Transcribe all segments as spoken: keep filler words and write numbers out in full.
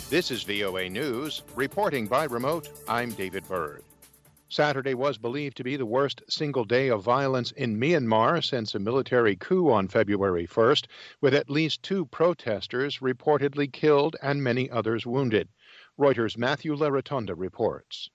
This is V O A News. Reporting by remote, I'm David Byrd. Saturday was believed to be the worst single day of violence in Myanmar since a military coup on February first, with at least two protesters reportedly killed and many others wounded. Reuters' Matthew Larotonda reports.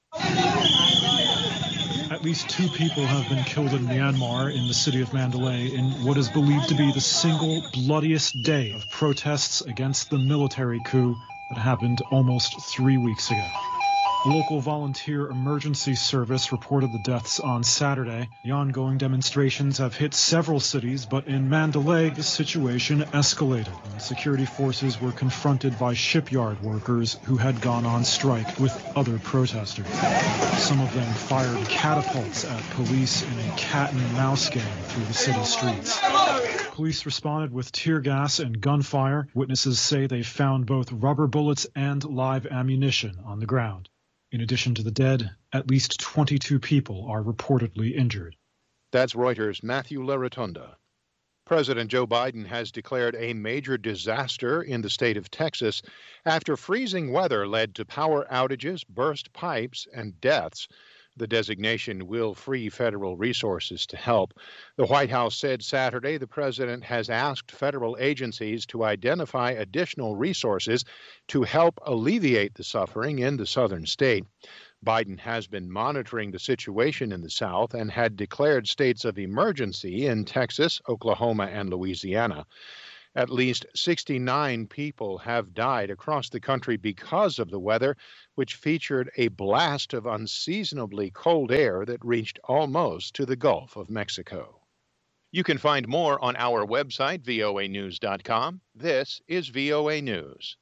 At least two people have been killed in Myanmar in the city of Mandalay in what is believed to be the single bloodiest day of protests against the military coup that happened almost three weeks ago. A local volunteer emergency service reported the deaths on Saturday. The ongoing demonstrations have hit several cities, but in Mandalay, the situation escalated when security forces were confronted by shipyard workers who had gone on strike with other protesters. Some of them fired catapults at police in a cat-and-mouse game through the city streets. Police responded with tear gas and gunfire. Witnesses say they found both rubber bullets and live ammunition on the ground. In addition to the dead, at least twenty-two people are reportedly injured. That's Reuters' Matthew Larotonda. President Joe Biden has declared a major disaster in the state of Texas after freezing weather led to power outages, burst pipes, and deaths. The designation will free federal resources to help. The White House said Saturday the president has asked federal agencies to identify additional resources to help alleviate the suffering in the southern state. Biden has been monitoring the situation in the South and had declared states of emergency in Texas, Oklahoma, and Louisiana. At least sixty-nine people have died across the country because of the weather, which featured a blast of unseasonably cold air that reached almost to the Gulf of Mexico. You can find more on our website, V O A news dot com. This is V O A News.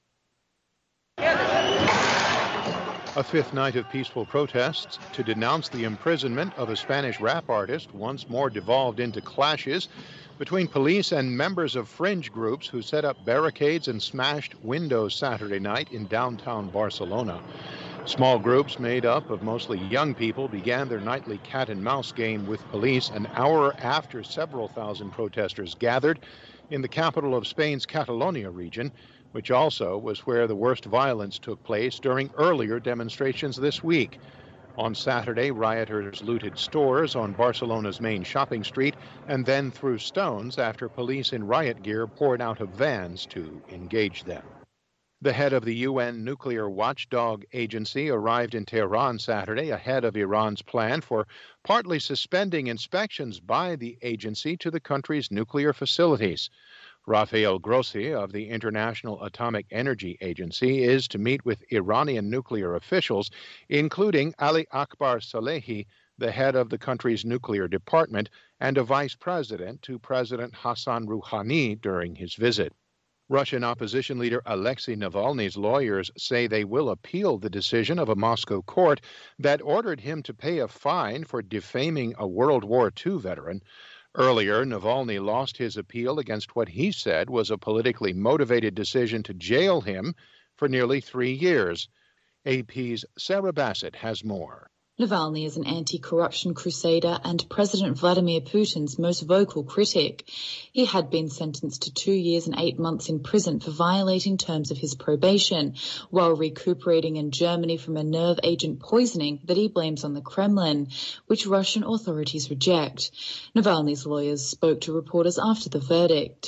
A fifth night of peaceful protests to denounce the imprisonment of a Spanish rap artist once more devolved into clashes between police and members of fringe groups who set up barricades and smashed windows Saturday night in downtown Barcelona. Small groups made up of mostly young people began their nightly cat-and-mouse game with police an hour after several thousand protesters gathered in the capital of Spain's Catalonia region, which also was where the worst violence took place during earlier demonstrations this week. On Saturday, rioters looted stores on Barcelona's main shopping street and then threw stones after police in riot gear poured out of vans to engage them. The head of the U N nuclear watchdog agency arrived in Tehran Saturday ahead of Iran's plan for partly suspending inspections by the agency to the country's nuclear facilities. Rafael Grossi of the International Atomic Energy Agency is to meet with Iranian nuclear officials, including Ali Akbar Salehi, the head of the country's nuclear department, and a vice president to President Hassan Rouhani during his visit. Russian opposition leader Alexei Navalny's lawyers say they will appeal the decision of a Moscow court that ordered him to pay a fine for defaming a World War Two veteran. Earlier, Navalny lost his appeal against what he said was a politically motivated decision to jail him for nearly three years. A P's Sarah Bassett has more. Navalny is an anti-corruption crusader and President Vladimir Putin's most vocal critic. He had been sentenced to two years and eight months in prison for violating terms of his probation, while recuperating in Germany from a nerve agent poisoning that he blames on the Kremlin, which Russian authorities reject. Navalny's lawyers spoke to reporters after the verdict.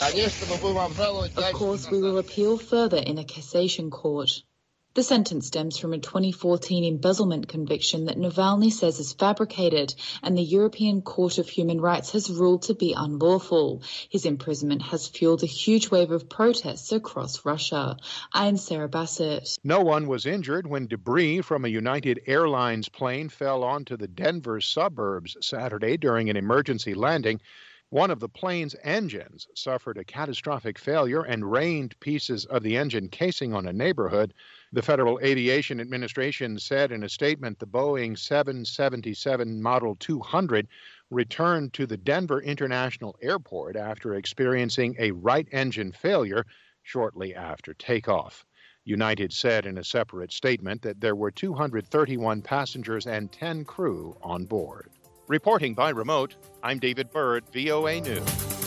Of course, we will appeal further in a cassation court. The sentence stems from a twenty fourteen embezzlement conviction that Navalny says is fabricated, and the European Court of Human Rights has ruled to be unlawful. His imprisonment has fueled a huge wave of protests across Russia. I'm Sarah Bassett. No one was injured when debris from a United Airlines plane fell onto the Denver suburbs Saturday during an emergency landing. One of the plane's engines suffered a catastrophic failure and rained pieces of the engine casing on a neighborhood. The Federal Aviation Administration said in a statement the Boeing seven seventy-seven Model two hundred returned to the Denver International Airport after experiencing a right engine failure shortly after takeoff. United said in a separate statement that there were two hundred thirty-one passengers and ten crew on board. Reporting by remote, I'm David Byrd, V O A News.